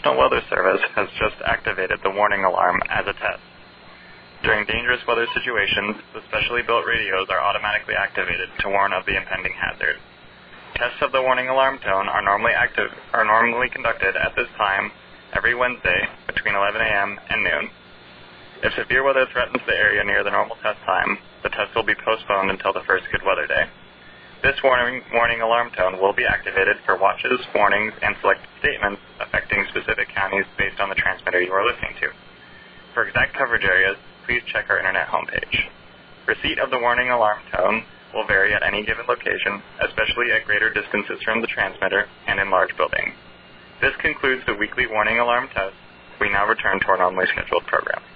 National Weather Service has just activated the warning alarm as a test. During dangerous weather situations, the specially built radios are automatically activated to warn of the impending hazard. Tests of the warning alarm tone are normally conducted at this time every Wednesday between 11 a.m. and noon. If severe weather threatens the area near the normal test time, the test will be postponed until the first good weather day. This warning alarm tone will be activated for watches, warnings, and selected statements affecting specific counties based on the transmitter you are listening to. For exact coverage areas, please check our internet homepage. Receipt of the warning alarm tone will vary at any given location, especially at greater distances from the transmitter and in large buildings. This concludes the weekly warning alarm test. We now return to our normally scheduled program.